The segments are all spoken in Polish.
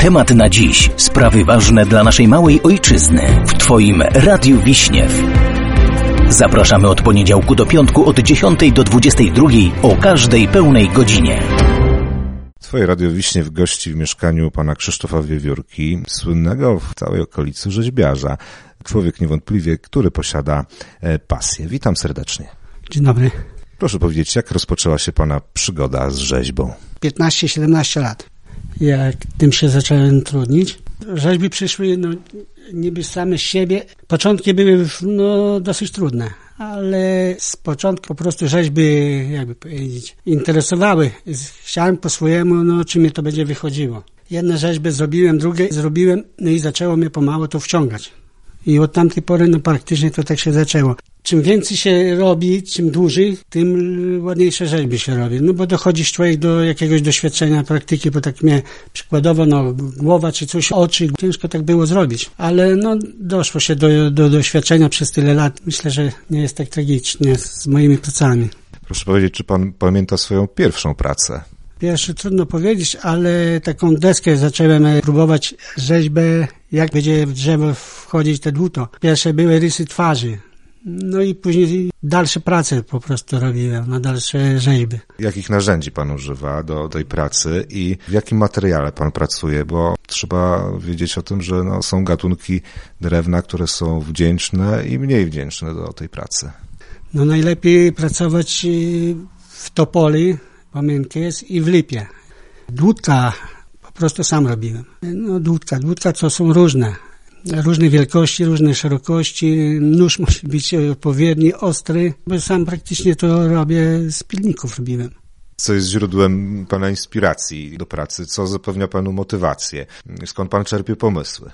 Temat na dziś. Sprawy ważne dla naszej małej ojczyzny. W Twoim Radiu Wiśniew. Zapraszamy od poniedziałku do piątku od 10 do 22 o każdej pełnej godzinie. Twoje Radio Wiśniew gości w mieszkaniu pana Krzysztofa Wiewiórki, słynnego w całej okolicy rzeźbiarza. Człowiek niewątpliwie, który posiada pasję. Witam serdecznie. Dzień dobry. Proszę powiedzieć, jak rozpoczęła się pana przygoda z rzeźbą? 15-17 lat. Jak tym się zacząłem trudnić. Rzeźby przyszły niby same z siebie. Początki były dosyć trudne, ale z początku po prostu rzeźby, jakby powiedzieć, interesowały. Chciałem po swojemu, czy mi to będzie wychodziło. Jedne rzeźby zrobiłem, drugie zrobiłem, i zaczęło mnie pomału to wciągać. I od tamtej pory praktycznie to tak się zaczęło. Czym więcej się robi, czym dłużej, tym ładniejsze rzeźby się robi. Bo dochodzi człowiek do jakiegoś doświadczenia, praktyki, bo tak mnie przykładowo, głowa czy coś, oczy, ciężko tak było zrobić. Ale doszło się do doświadczenia przez tyle lat. Myślę, że nie jest tak tragicznie z moimi pracami. Proszę powiedzieć, czy pan pamięta swoją pierwszą pracę? Pierwszy trudno powiedzieć, ale taką deskę zacząłem próbować rzeźbę, jak będzie w drzewo wchodzić te dłuto. Pierwsze były rysy twarzy. I później dalsze prace po prostu robiłem, na dalsze rzeźby. Jakich narzędzi pan używa do tej pracy i w jakim materiale pan pracuje? Bo trzeba wiedzieć o tym, że są gatunki drewna, które są wdzięczne i mniej wdzięczne do tej pracy. Najlepiej pracować w topoli, pamiętkę jest, i w lipie. Dłutka po prostu sam robiłem. Dłutka to są różne wielkości, różne szerokości. Nóż musi być odpowiedni, ostry, bo sam praktycznie to robię, z pilników robiłem. Co jest źródłem pana inspiracji do pracy? Co zapewnia panu motywację? Skąd pan czerpie pomysły?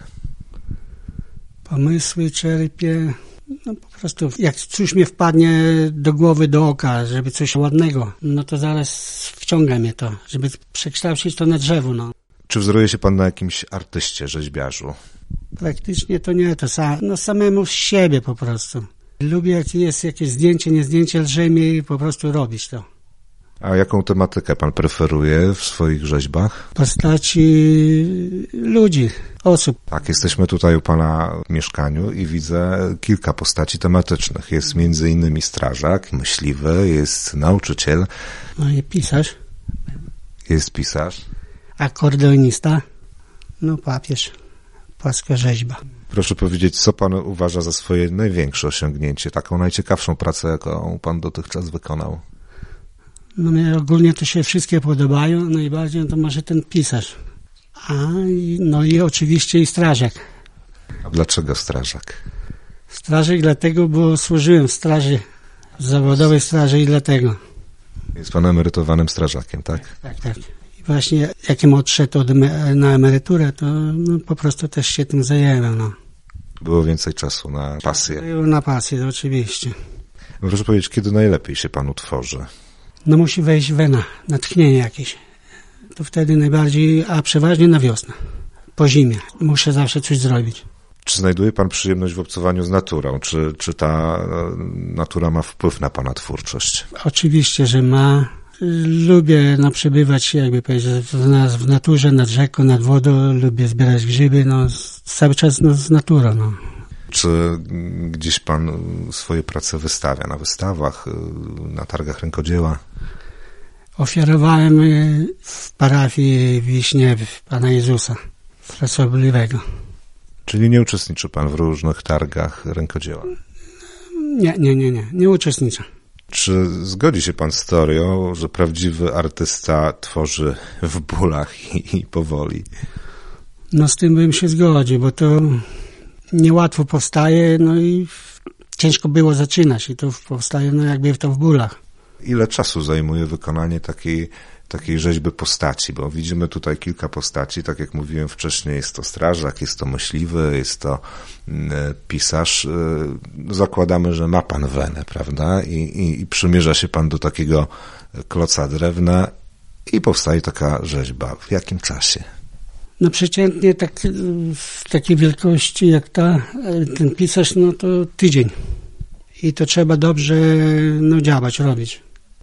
Pomysły czerpię po prostu, jak coś mi wpadnie do głowy, do oka, żeby coś ładnego, to zaraz wciąga mnie to, żeby przekształcić to na drzewo. Czy wzoruje się pan na jakimś artyście, rzeźbiarzu? Praktycznie to nie, to samemu z siebie po prostu. Lubię, jak jest jakieś zdjęcie, nie zdjęcie, lżej mi po prostu robić to. A jaką tematykę pan preferuje w swoich rzeźbach? Postaci ludzi, osób. Tak, jesteśmy tutaj u pana w mieszkaniu i widzę kilka postaci tematycznych. Jest między innymi strażak, myśliwy, jest nauczyciel. I pisarz. Jest pisarz. Akordeonista, papież. Płaska rzeźba. Proszę powiedzieć, co pan uważa za swoje największe osiągnięcie, taką najciekawszą pracę, jaką pan dotychczas wykonał? Mnie ogólnie to się wszystkie podobają, najbardziej to może ten pisarz. I oczywiście i strażak. A dlaczego strażak? Strażak dlatego, bo służyłem w straży, w zawodowej straży, i dlatego. Jest pan emerytowanym strażakiem, tak? Tak. I właśnie jakim odszedł na emeryturę, to po prostu też się tym zajęłem. Było więcej czasu na pasję? Było na pasję, oczywiście. Proszę powiedzieć, kiedy najlepiej się panu tworzy? Musi wejść wena, natchnienie jakieś. To wtedy najbardziej, a przeważnie na wiosnę, po zimie. Muszę zawsze coś zrobić. Czy znajduje pan przyjemność w obcowaniu z naturą? Czy ta natura ma wpływ na pana twórczość? Oczywiście, że ma. Lubię przebywać, jakby powiedzieć, w naturze, nad rzeką, nad wodą. Lubię zbierać grzyby, cały czas z naturą. Czy gdzieś pan swoje prace wystawia? Na wystawach, na targach rękodzieła? Ofiarowałem w parafii Wiśniew Pana Jezusa Frasobliwego. Czyli nie uczestniczy pan w różnych targach rękodzieła? Nie uczestniczę. Czy zgodzi się pan z teorią, że prawdziwy artysta tworzy w bólach i powoli? Z tym bym się zgodził, bo to niełatwo powstaje, i ciężko było zaczynać i to powstaje jakby to w bólach. Ile czasu zajmuje wykonanie takiej rzeźby postaci? Bo widzimy tutaj kilka postaci, tak jak mówiłem wcześniej, jest to strażak, jest to myśliwy, jest to pisarz. Zakładamy, że ma pan wenę, prawda? I przymierza się pan do takiego kloca drewna i powstaje taka rzeźba. W jakim czasie? Przeciętnie w takiej wielkości jak ten pisarz, to tydzień. I to trzeba dobrze działać, robić.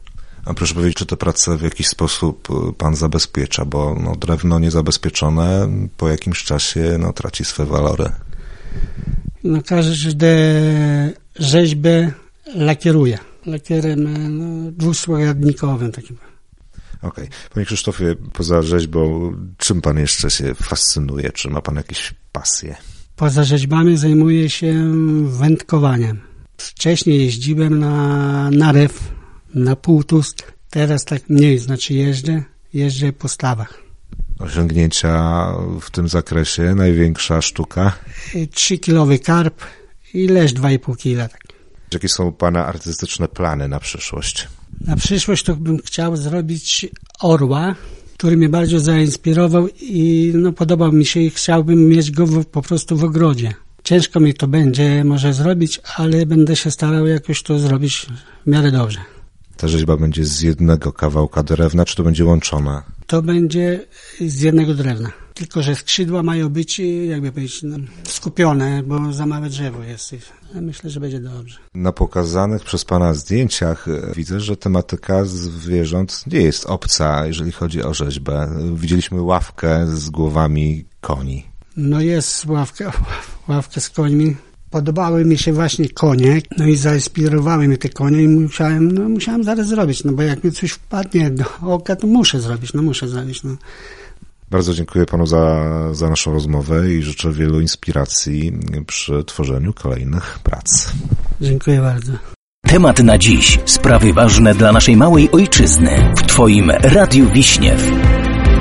A proszę powiedzieć, czy te prace w jakiś sposób pan zabezpiecza, bo drewno niezabezpieczone po jakimś czasie traci swe walory. Każde rzeźbę lakieruje. Lakierem dwuskładnikowym takim. Okej. Panie Krzysztofie, poza rzeźbą, czym pan jeszcze się fascynuje? Czy ma pan jakieś pasje? Poza rzeźbami zajmuję się wędkowaniem. Wcześniej jeździłem na rew, na półtust. Teraz tak mniej, jeżdżę po stawach. Osiągnięcia w tym zakresie, największa sztuka? 3-kilowy karp i leż 2,5 kila. Tak. Jakie są pana artystyczne plany na przyszłość? Na przyszłość to bym chciał zrobić orła, który mnie bardzo zainspirował i podobał mi się i chciałbym mieć go po prostu w ogrodzie. Ciężko mi to będzie może zrobić, ale będę się starał jakoś to zrobić w miarę dobrze. Ta rzeźba będzie z jednego kawałka drewna, czy to będzie łączone? To będzie z jednego drewna. Tylko że skrzydła mają być, skupione, bo za małe drzewo jest. Myślę, że będzie dobrze. Na pokazanych przez pana zdjęciach widzę, że tematyka zwierząt nie jest obca, jeżeli chodzi o rzeźbę. Widzieliśmy ławkę z głowami koni. Jest ławka z końmi. Podobały mi się właśnie konie, i zainspirowały mnie te konie i musiałem zaraz zrobić, bo jak mi coś wpadnie do oka, to muszę zrobić. Bardzo dziękuję panu za naszą rozmowę i życzę wielu inspiracji przy tworzeniu kolejnych prac. Dziękuję bardzo. Temat na dziś. Sprawy ważne dla naszej małej ojczyzny. W twoim Radiu Wiśniew.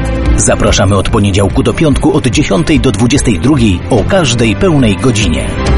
Zapraszamy od poniedziałku do piątku od 10 do 22 o każdej pełnej godzinie.